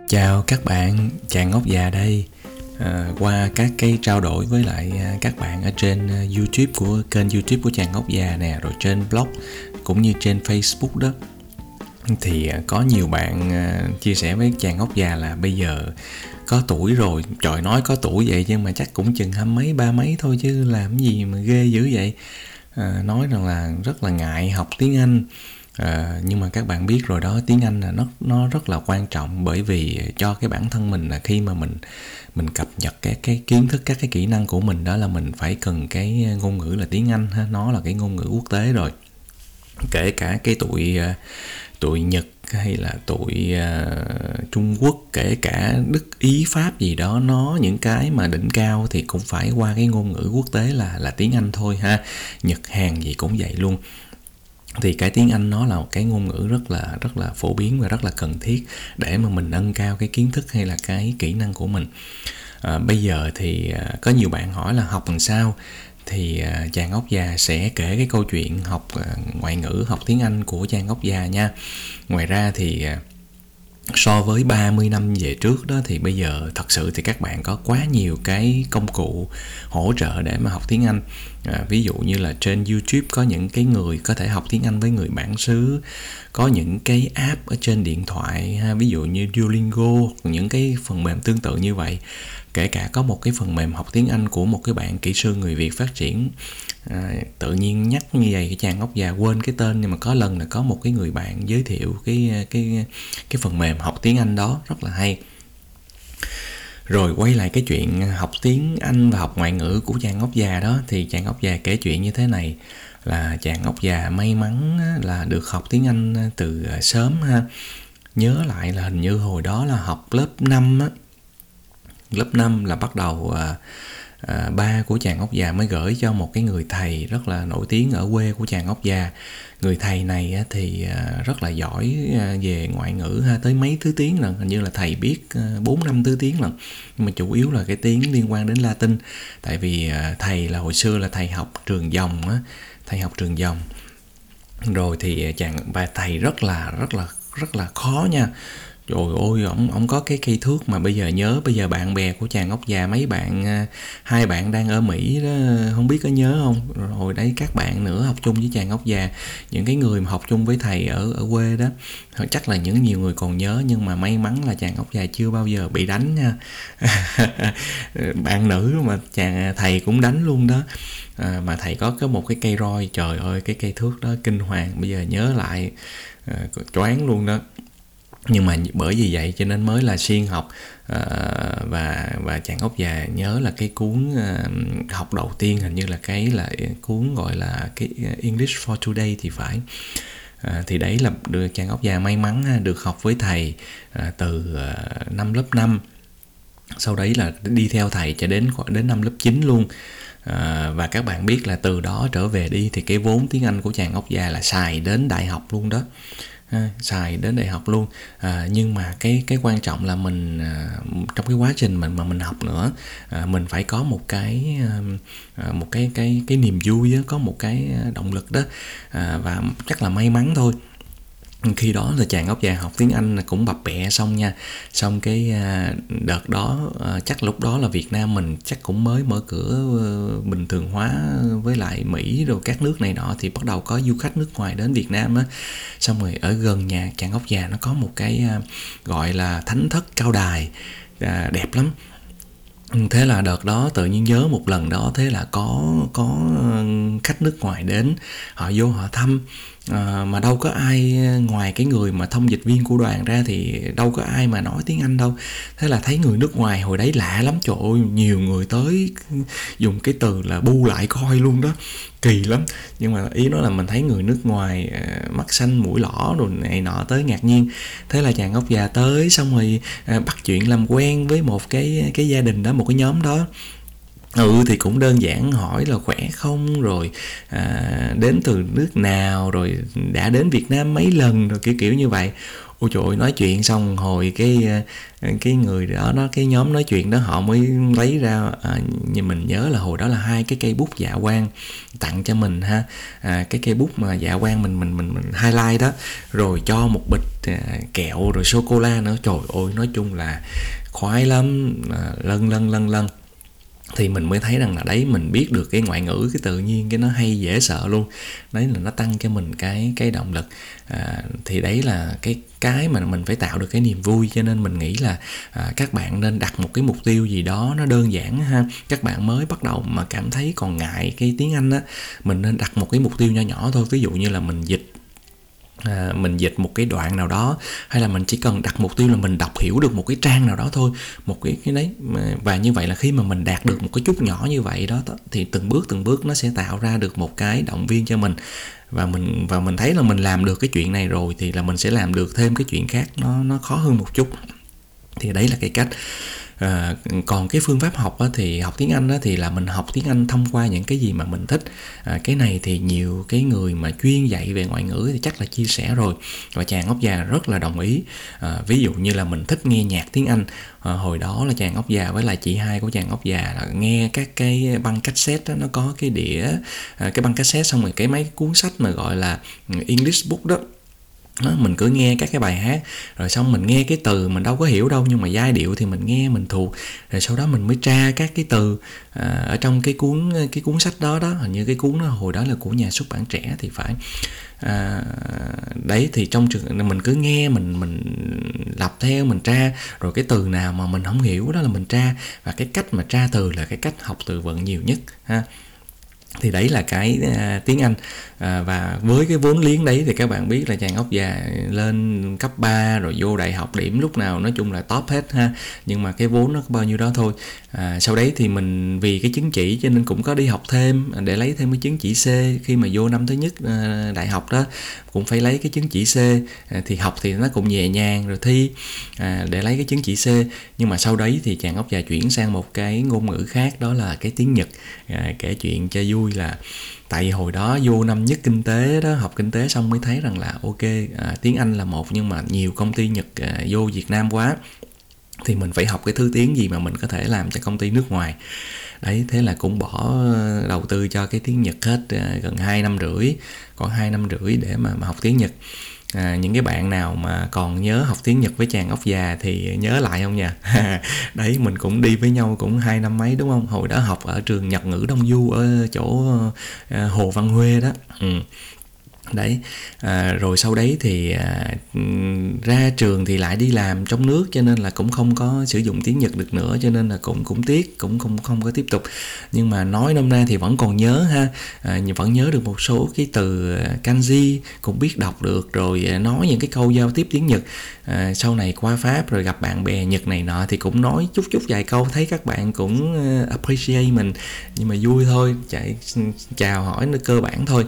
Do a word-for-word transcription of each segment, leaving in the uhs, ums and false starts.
Chào các bạn, Chàng Ngốc Già đây. À, qua các cái trao đổi với lại các bạn ở trên YouTube của kênh YouTube của Chàng Ngốc Già nè, rồi trên blog cũng như trên Facebook đó, thì có nhiều bạn chia sẻ với Chàng Ngốc Già là bây giờ có tuổi rồi. Trời, nói có tuổi vậy nhưng mà chắc cũng chừng hai mấy ba mấy thôi chứ làm gì mà ghê dữ vậy. À, nói rằng là rất là ngại học tiếng Anh. À, nhưng mà các bạn biết rồi đó, tiếng Anh là nó nó rất là quan trọng, bởi vì cho cái bản thân mình là khi mà mình mình cập nhật các cái kiến thức, các cái kỹ năng của mình, đó là mình phải cần cái ngôn ngữ là tiếng Anh ha, nó là cái ngôn ngữ quốc tế rồi. Kể cả cái tụi tụi Nhật hay là tụi uh, Trung Quốc, kể cả Đức, Ý, Pháp gì đó, nó những cái mà đỉnh cao thì cũng phải qua cái ngôn ngữ quốc tế là là tiếng Anh thôi ha. Nhật, Hàn gì cũng vậy luôn. Thì cái tiếng Anh nó là một cái ngôn ngữ rất là rất là phổ biến và rất là cần thiết để mà mình nâng cao cái kiến thức hay là cái kỹ năng của mình. À, bây giờ thì à, có nhiều bạn hỏi là học làm sao, thì à, Chàng Ngốc Già sẽ kể cái câu chuyện học à, ngoại ngữ, học tiếng Anh của Chàng Ngốc Già nha. Ngoài ra thì à, so với ba mươi năm về trước đó, thì bây giờ thật sự thì các bạn có quá nhiều cái công cụ hỗ trợ để mà học tiếng Anh. À, ví dụ như là trên YouTube có những cái người có thể học tiếng Anh với người bản xứ, có những cái app ở trên điện thoại ha, ví dụ như Duolingo, những cái phần mềm tương tự như vậy. Kể cả có một cái phần mềm học tiếng Anh của một cái bạn kỹ sư người Việt phát triển. À, tự nhiên nhắc như vậy cái Chàng Ngốc Già quên cái tên, nhưng mà có lần là có một cái người bạn giới thiệu cái cái cái phần mềm học tiếng Anh đó rất là hay. Rồi quay lại cái chuyện học tiếng Anh và học ngoại ngữ của Chàng Ngốc Già đó, thì Chàng Ngốc Già kể chuyện như thế này, là Chàng Ngốc Già may mắn là được học tiếng Anh từ sớm ha. Nhớ lại là hình như hồi đó là học lớp năm á. Lớp năm là bắt đầu à, à, ba của Chàng Ngốc Già mới gửi cho một cái người thầy rất là nổi tiếng ở quê của Chàng Ngốc Già. Người thầy này á, thì à, rất là giỏi à, về ngoại ngữ ha, tới mấy thứ tiếng lần, hình như là thầy biết bốn năm thứ tiếng lần, nhưng mà chủ yếu là cái tiếng liên quan đến Latin. Tại vì à, thầy là hồi xưa là thầy học trường dòng á, thầy học trường dòng. Rồi thì chàng và thầy rất là rất là rất là khó nha. Trời ơi, ổng ổng có cái cây thước mà bây giờ nhớ, bây giờ bạn bè của Chàng Ngốc Già, mấy bạn, hai bạn đang ở Mỹ đó, không biết có nhớ không? Rồi hồi đấy các bạn nữa học chung với Chàng Ngốc Già, những cái người mà học chung với thầy ở ở quê đó, chắc là những nhiều người còn nhớ, nhưng mà may mắn là Chàng Ngốc Già chưa bao giờ bị đánh nha. Bạn nữ mà chàng thầy cũng đánh luôn đó. À, mà thầy có có một cái cây roi, trời ơi cái cây thước đó kinh hoàng, bây giờ nhớ lại à, choáng luôn đó. Nhưng mà bởi vì vậy cho nên mới là siêng học. À, và và Chàng Ngốc Già nhớ là cái cuốn à, học đầu tiên hình như là cái là cuốn gọi là cái English for Today thì phải. À, thì đấy là được Chàng Ngốc Già may mắn được học với thầy à, từ à, năm lớp năm. Sau đấy là đi theo thầy cho đến đến năm lớp chín luôn. À, và các bạn biết là từ đó trở về đi thì cái vốn tiếng Anh của Chàng Ngốc Già là xài đến đại học luôn đó. À, xài đến đại học luôn. À, nhưng mà cái cái quan trọng là mình à, trong cái quá trình mình mà mình học nữa, à, mình phải có một cái à, một cái cái cái niềm vui đó, có một cái động lực đó. À, và chắc là may mắn thôi. Khi đó là Chàng Ngốc Già học tiếng Anh cũng bập bẹ xong nha. Xong cái đợt đó, chắc lúc đó là Việt Nam mình chắc cũng mới mở cửa bình thường hóa với lại Mỹ rồi các nước này nọ, thì bắt đầu có du khách nước ngoài đến Việt Nam á. Xong rồi ở gần nhà Chàng Ngốc Già nó có một cái gọi là thánh thất Cao Đài, đẹp lắm. Thế là đợt đó tự nhiên nhớ một lần đó, thế là có có khách nước ngoài đến, họ vô họ thăm. À, mà đâu có ai ngoài cái người mà thông dịch viên của đoàn ra thì đâu có ai mà nói tiếng Anh đâu. Thế là thấy người nước ngoài hồi đấy lạ lắm, trời ơi, nhiều người tới dùng cái từ là bu lại coi luôn đó, kỳ lắm. Nhưng mà ý nó là mình thấy người nước ngoài mắt xanh mũi lõ rồi này nọ tới ngạc nhiên. Thế là Chàng Ngốc Già tới xong rồi bắt chuyện làm quen với một cái cái gia đình đó, một cái nhóm đó. Ừ thì cũng đơn giản hỏi là khỏe không, rồi à, đến từ nước nào, rồi đã đến Việt Nam mấy lần, rồi kiểu kiểu như vậy. ôi trời ơi, nói chuyện xong hồi cái cái người đó nó cái nhóm nói chuyện đó họ mới lấy ra, à, như mình nhớ là hồi đó là hai cái cây bút dạ quang tặng cho mình ha, à, cái cây bút mà dạ quang mình mình mình mình highlight đó, rồi cho một bịch à, kẹo rồi sô cô la nữa. Trời ơi, nói chung là khoái lắm, à, lân lân lân lân. Thì mình mới thấy rằng là đấy, mình biết được cái ngoại ngữ cái tự nhiên cái nó hay dễ sợ luôn. Đấy là nó tăng cho mình cái cái động lực. À, thì đấy là cái cái mà mình phải tạo được cái niềm vui. Cho nên mình nghĩ là à, các bạn nên đặt một cái mục tiêu gì đó nó đơn giản ha. Các bạn mới bắt đầu mà cảm thấy còn ngại cái tiếng Anh á, mình nên đặt một cái mục tiêu nho nhỏ thôi. Ví dụ như là mình dịch À, mình dịch một cái đoạn nào đó, hay là mình chỉ cần đặt mục tiêu là mình đọc hiểu được một cái trang nào đó thôi, một cái cái đấy. Và như vậy là khi mà mình đạt được một cái chút nhỏ như vậy đó, thì từng bước từng bước nó sẽ tạo ra được một cái động viên cho mình. Và mình và mình thấy là mình làm được cái chuyện này rồi thì là mình sẽ làm được thêm cái chuyện khác nó nó khó hơn một chút. Thì đấy là cái cách. À, còn cái phương pháp học á, thì học tiếng Anh á, thì là mình học tiếng Anh thông qua những cái gì mà mình thích. À, cái này thì nhiều cái người mà chuyên dạy về ngoại ngữ thì chắc là chia sẻ rồi, và chàng ốc già rất là đồng ý. À, ví dụ như là mình thích nghe nhạc tiếng Anh, à, hồi đó là chàng ốc già với lại chị hai của chàng ốc già là nghe các cái băng cassette đó, nó có cái đĩa, à, cái băng cassette, xong rồi cái mấy cuốn sách mà gọi là English book đó. Đó, mình cứ nghe các cái bài hát, rồi xong mình nghe cái từ mình đâu có hiểu đâu, nhưng mà giai điệu thì mình nghe mình thuộc, rồi sau đó mình mới tra các cái từ à, ở trong cái cuốn cái cuốn sách đó đó. Hình như cái cuốn đó hồi đó là của nhà xuất bản Trẻ thì phải. À, đấy thì trong trường mình cứ nghe, mình mình đọc theo, mình tra, rồi cái từ nào mà mình không hiểu đó là mình tra, và cái cách mà tra từ là cái cách học từ vựng nhiều nhất ha. Thì đấy là cái uh, tiếng Anh. À, và với cái vốn liếng đấy thì các bạn biết là chàng ốc già lên cấp ba rồi vô đại học điểm lúc nào nói chung là top hết ha. Nhưng mà cái vốn nó có bao nhiêu đó thôi. À, sau đấy thì mình vì cái chứng chỉ cho nên cũng có đi học thêm để lấy thêm cái chứng chỉ C. Khi mà vô năm thứ nhất uh, đại học đó cũng phải lấy cái chứng chỉ C. À, thì học thì nó cũng nhẹ nhàng, rồi thi à, để lấy cái chứng chỉ C. Nhưng mà sau đấy thì chàng ốc già chuyển sang một cái ngôn ngữ khác, đó là cái tiếng Nhật. À, kể chuyện cho vui là tại vì hồi đó vô năm nhất kinh tế đó, học kinh tế xong mới thấy rằng là ok, à, tiếng Anh là một, nhưng mà nhiều công ty Nhật à, vô Việt Nam quá, thì mình phải học cái thứ tiếng gì mà mình có thể làm cho công ty nước ngoài. Đấy, thế là cũng bỏ đầu tư cho cái tiếng Nhật hết à, gần hai năm rưỡi, còn hai năm rưỡi để mà, mà học tiếng Nhật. À, những cái bạn nào mà còn nhớ học tiếng Nhật với chàng ốc già thì nhớ lại không nha. Đấy, mình cũng đi với nhau cũng hai năm mấy đúng không? Hồi đó học ở trường Nhật ngữ Đông Du ở chỗ à, Hồ Văn Huê đó. Ừ. Đấy, à, rồi sau đấy thì à, ra trường thì lại đi làm trong nước, cho nên là cũng không có sử dụng tiếng Nhật được nữa, cho nên là cũng cũng tiếc, cũng không không có tiếp tục. Nhưng mà nói nôm na thì vẫn còn nhớ ha, à, vẫn nhớ được một số cái từ kanji, cũng biết đọc được, rồi nói những cái câu giao tiếp tiếng Nhật. À, sau này qua Pháp rồi gặp bạn bè Nhật này nọ thì cũng nói chút chút vài câu, thấy các bạn cũng appreciate mình, nhưng mà vui thôi, chạy chào hỏi nó cơ bản thôi.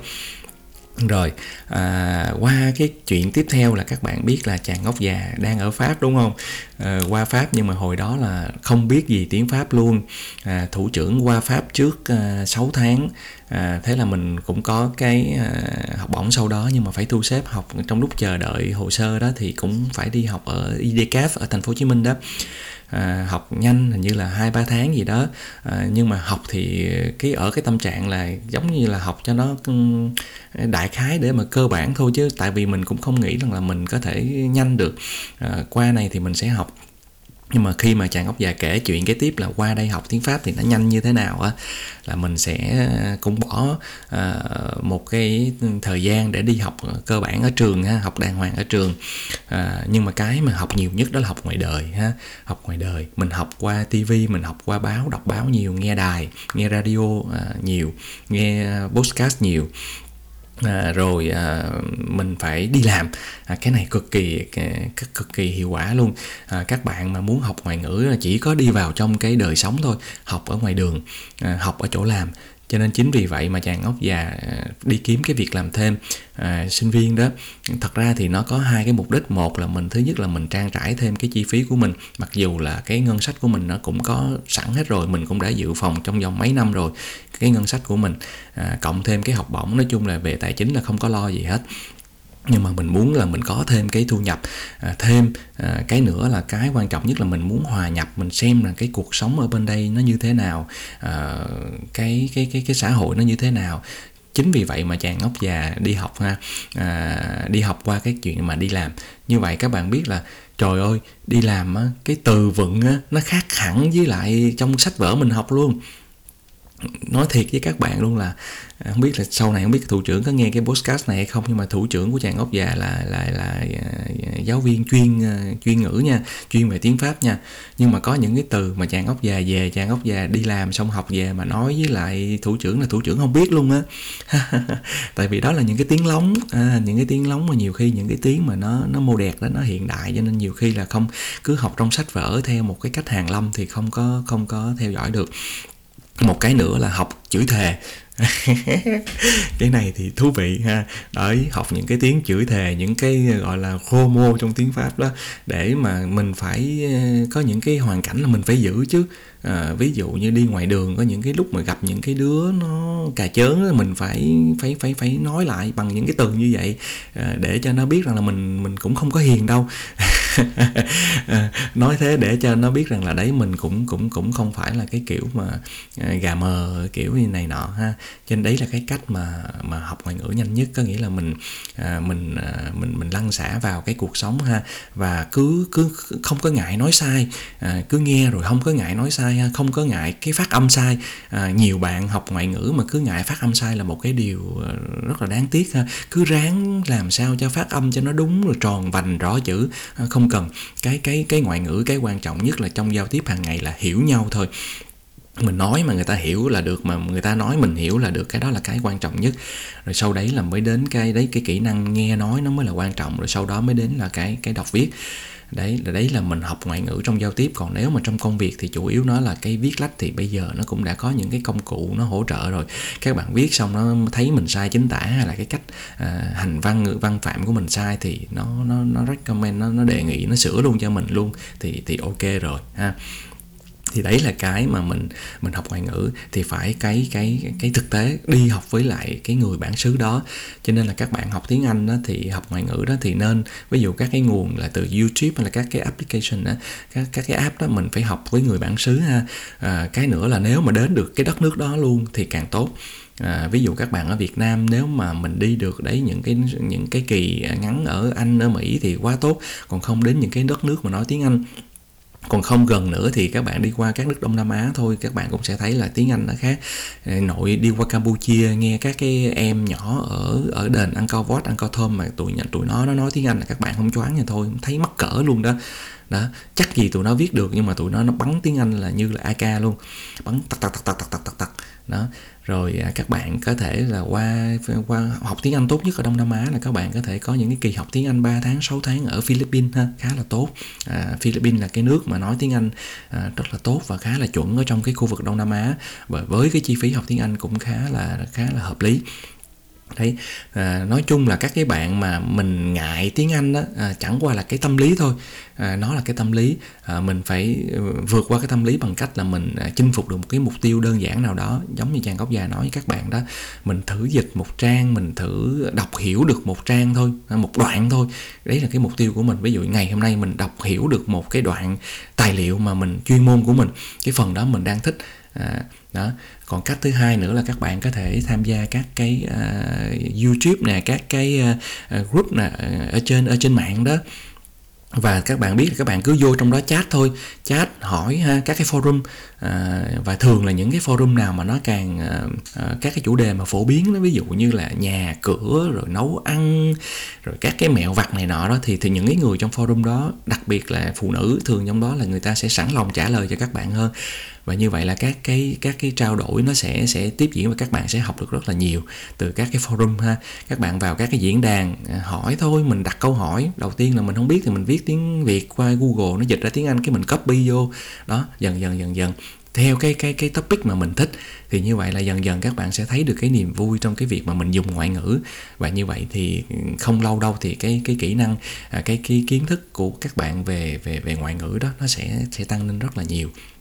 Rồi à, qua cái chuyện tiếp theo là các bạn biết là chàng ốc già đang ở Pháp đúng không? À, qua Pháp nhưng mà hồi đó là không biết gì tiếng Pháp luôn. À, thủ trưởng qua Pháp trước à, sáu tháng. À, thế là mình cũng có cái à, học bổng sau đó, nhưng mà phải thu xếp học trong lúc chờ đợi hồ sơ đó thì cũng phải đi học ở i đê ca ép ở thành phố Hồ Chí Minh đó. À, học nhanh hình như là hai ba tháng gì đó. À, nhưng mà học thì cái ở cái tâm trạng là giống như là học cho nó đại khái để mà cơ bản thôi, chứ tại vì mình cũng không nghĩ rằng là mình có thể nhanh được. À, qua này thì mình sẽ học. Nhưng mà khi mà chàng ốc già kể chuyện kế tiếp là qua đây học tiếng Pháp thì nó nhanh như thế nào á, là mình sẽ cũng bỏ à, một cái thời gian để đi học cơ bản ở trường ha, học đàng hoàng ở trường. À, nhưng mà cái mà học nhiều nhất đó là học ngoài đời ha, học ngoài đời. Mình học qua tivi, mình học qua báo, đọc báo nhiều, nghe đài, nghe radio à, nhiều, nghe podcast nhiều. À, rồi à, mình phải đi làm. À, cái này cực kỳ cực, cực kỳ hiệu quả luôn. À, các bạn mà muốn học ngoại ngữ là chỉ có đi vào trong cái đời sống thôi, học ở ngoài đường, à, học ở chỗ làm. Cho nên chính vì vậy mà chàng ốc già đi kiếm cái việc làm thêm à, sinh viên đó. Thật ra thì nó có hai cái mục đích. Một là mình, thứ nhất là mình trang trải thêm cái chi phí của mình, mặc dù là cái ngân sách của mình nó cũng có sẵn hết rồi, mình cũng đã dự phòng trong vòng mấy năm rồi cái ngân sách của mình, à, cộng thêm cái học bổng. Nói chung là về tài chính là không có lo gì hết. nhưng mà mình muốn là mình có thêm cái thu nhập, à, thêm à, cái nữa là cái quan trọng nhất là mình muốn hòa nhập, mình xem là cái cuộc sống ở bên đây nó như thế nào, à, cái cái cái cái xã hội nó như thế nào. Chính vì vậy mà chàng ốc già đi học ha, à, đi học qua cái chuyện mà đi làm. Như vậy các bạn biết là trời ơi, đi làm á, cái từ vựng á, nó khác hẳn với lại trong sách vở mình học luôn. Nói thiệt với các bạn luôn là không biết là sau này không biết thủ trưởng có nghe cái podcast này hay không, nhưng mà thủ trưởng của chàng ốc già là là là giáo viên chuyên chuyên ngữ nha, chuyên về tiếng Pháp nha. Nhưng mà có những cái từ mà chàng ốc già về, chàng ốc già đi làm xong học về mà nói với lại thủ trưởng là thủ trưởng không biết luôn á. Tại vì đó là những cái tiếng lóng, à, những cái tiếng lóng mà nhiều khi những cái tiếng mà nó nó mô đẹt đó, nó hiện đại, cho nên nhiều khi là không cứ học trong sách vở theo một cái cách hàn lâm thì không có không có theo dõi được. Một cái nữa là học chửi thề. Cái này thì thú vị ha. Đấy, học những cái tiếng chửi thề, những cái gọi là khô mô trong tiếng Pháp đó, để mà mình phải có những cái hoàn cảnh là mình phải giữ chứ. À, ví dụ như đi ngoài đường có những cái lúc mà gặp những cái đứa nó cà chớn, mình phải phải phải phải nói lại bằng những cái từ như vậy, à, để cho nó biết rằng là mình mình cũng không có hiền đâu. À, nói thế để cho nó biết rằng là đấy, mình cũng cũng cũng không phải là cái kiểu mà à, gà mờ kiểu như này nọ ha. Cho nên đấy là cái cách mà mà học ngoại ngữ nhanh nhất, có nghĩa là mình à, mình à, mình mình lăn xả vào cái cuộc sống ha, và cứ cứ không có ngại nói sai, à, cứ nghe rồi không có ngại nói sai ha, không có ngại cái phát âm sai. À, nhiều bạn học ngoại ngữ mà cứ ngại phát âm sai là một cái điều rất là đáng tiếc ha. Cứ ráng làm sao cho phát âm cho nó đúng rồi tròn vành rõ chữ, à, không cần. Cái cái cái ngoại ngữ, cái quan trọng nhất là trong giao tiếp hàng ngày là hiểu nhau thôi. Mình nói mà người ta hiểu là được, mà người ta nói mình hiểu là được, cái đó là cái quan trọng nhất. Rồi sau đấy là mới đến cái đấy, cái kỹ năng nghe nói nó mới là quan trọng, rồi sau đó mới đến là cái cái đọc viết. Đấy là đấy là mình học ngoại ngữ trong giao tiếp. Còn nếu mà trong công việc thì chủ yếu nó là cái viết lách, thì bây giờ nó cũng đã có những cái công cụ nó hỗ trợ rồi. Các bạn viết xong nó thấy mình sai chính tả, hay là cái cách à, hành văn ngữ văn phạm của mình sai, thì nó nó nó recommend, nó nó đề nghị, nó sửa luôn cho mình luôn, thì thì ok rồi ha. Thì đấy là cái mà mình mình học ngoại ngữ thì phải cái cái cái thực tế đi học với lại cái người bản xứ đó. Cho nên là các bạn học tiếng Anh đó, thì học ngoại ngữ đó thì nên ví dụ các cái nguồn là từ YouTube hay là các cái application đó, các các cái app đó mình phải học với người bản xứ ha. À, cái nữa là nếu mà đến được cái đất nước đó luôn thì càng tốt. À, ví dụ các bạn ở Việt Nam, nếu mà mình đi được đấy những cái những cái kỳ ngắn ở Anh, ở Mỹ thì quá tốt. Còn không đến những cái đất nước mà nói tiếng Anh. Còn không gần nữa thì các bạn đi qua các nước Đông Nam Á thôi, các bạn cũng sẽ thấy là tiếng Anh nó khác. Nội đi qua Campuchia nghe các cái em nhỏ ở ở đền Angkor Wat, Angkor Thom mà tụi tụi nó nó nói tiếng Anh là các bạn không choáng nha thôi, thấy mắc cỡ luôn đó. Đó, chắc gì tụi nó viết được, nhưng mà tụi nó nó bắn tiếng Anh là như là a ca luôn, bắn tặc tặc tặc tặc tặc tặc tặc đó. Rồi các bạn có thể là qua qua học tiếng Anh tốt nhất ở Đông Nam Á là các bạn có thể có những cái kỳ học tiếng Anh ba tháng, sáu tháng ở Philippines ha, khá là tốt. À, Philippines là cái nước mà nói tiếng Anh à, rất là tốt và khá là chuẩn ở trong cái khu vực Đông Nam Á, và với cái chi phí học tiếng Anh cũng khá là khá là hợp lý. Đấy, à, nói chung là các cái bạn mà mình ngại tiếng Anh đó, à, chẳng qua là cái tâm lý thôi. À, nó là cái tâm lý, à, mình phải vượt qua cái tâm lý bằng cách là mình à, chinh phục được một cái mục tiêu đơn giản nào đó. Giống như chàng gốc già nói với các bạn đó, mình thử dịch một trang, mình thử đọc hiểu được một trang thôi, một đoạn thôi. Đấy là cái mục tiêu của mình. Ví dụ ngày hôm nay mình đọc hiểu được một cái đoạn tài liệu mà mình chuyên môn của mình, cái phần đó mình đang thích. À, đó. Còn cách thứ hai nữa là các bạn có thể tham gia các cái uh, YouTube nè, các cái uh, group nè, ở trên ở trên mạng đó. Và các bạn biết là các bạn cứ vô trong đó chat thôi, chat hỏi ha, các cái forum, à, và thường là những cái forum nào mà nó càng à, à, các cái chủ đề mà phổ biến đó, ví dụ như là nhà cửa rồi nấu ăn rồi các cái mẹo vặt này nọ đó, thì thì những cái người trong forum đó, đặc biệt là phụ nữ thường trong đó, là người ta sẽ sẵn lòng trả lời cho các bạn hơn. Và như vậy là các cái các cái trao đổi nó sẽ sẽ tiếp diễn, và các bạn sẽ học được rất là nhiều từ các cái forum ha. Các bạn vào các cái diễn đàn hỏi thôi, mình đặt câu hỏi đầu tiên là mình không biết thì mình viết tiếng Việt qua Google, nó dịch ra tiếng Anh, cái mình copy vô đó, dần dần dần dần theo cái cái cái topic mà mình thích. Thì như vậy là dần dần các bạn sẽ thấy được cái niềm vui trong cái việc mà mình dùng ngoại ngữ. Và như vậy thì không lâu đâu thì cái cái kỹ năng, cái cái kiến thức của các bạn về về về ngoại ngữ đó nó sẽ sẽ tăng lên rất là nhiều.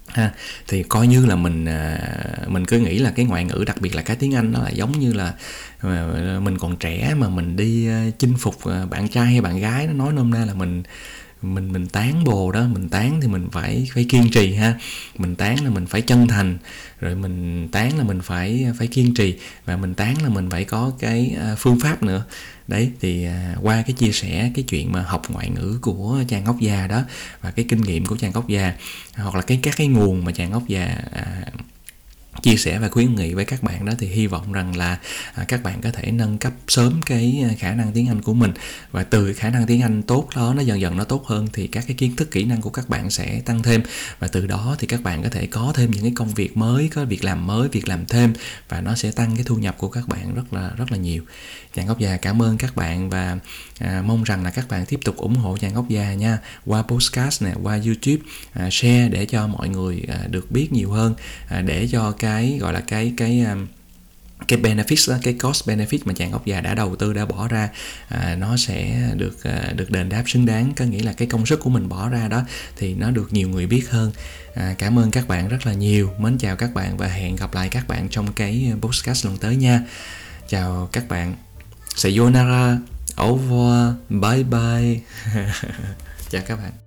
ha. Thì coi như là mình mình cứ nghĩ là cái ngoại ngữ, đặc biệt là cái tiếng Anh, nó là giống như là mình còn trẻ mà mình đi chinh phục bạn trai hay bạn gái, nó nói nôm na là mình mình mình tán bồ đó. Mình tán thì mình phải phải kiên trì ha, mình tán là mình phải chân thành, rồi mình tán là mình phải phải kiên trì, và mình tán là mình phải có cái phương pháp nữa. Đấy, thì qua cái chia sẻ cái chuyện mà học ngoại ngữ của Trang Ngốc Già đó, và cái kinh nghiệm của Trang Ngốc Già, hoặc là cái các cái nguồn mà Trang Ngốc Già à, chia sẻ và khuyến nghị với các bạn đó, thì hy vọng rằng là à, các bạn có thể nâng cấp sớm cái khả năng tiếng Anh của mình, và từ cái khả năng tiếng Anh tốt đó, nó dần dần nó tốt hơn, thì các cái kiến thức kỹ năng của các bạn sẽ tăng thêm, và từ đó thì các bạn có thể có thêm những cái công việc mới, có việc làm mới, việc làm thêm, và nó sẽ tăng cái thu nhập của các bạn rất là rất là nhiều. Chàng Ngốc Già cảm ơn các bạn, và à, mong rằng là các bạn tiếp tục ủng hộ Chàng Ngốc Già nha, qua podcast nè, qua YouTube, à, share để cho mọi người à, được biết nhiều hơn, à, để cho cái gọi là cái cái cái benefit đó, cái cost benefit mà Chàng Ngốc Già đã đầu tư, đã bỏ ra, à, nó sẽ được à, được đền đáp xứng đáng. Có nghĩa là cái công sức của mình bỏ ra đó thì nó được nhiều người biết hơn. À, cảm ơn các bạn rất là nhiều. Mến chào các bạn, và hẹn gặp lại các bạn trong cái podcast lần tới nha. Chào các bạn. Sayonara, au revoir, bye bye. Chào các bạn.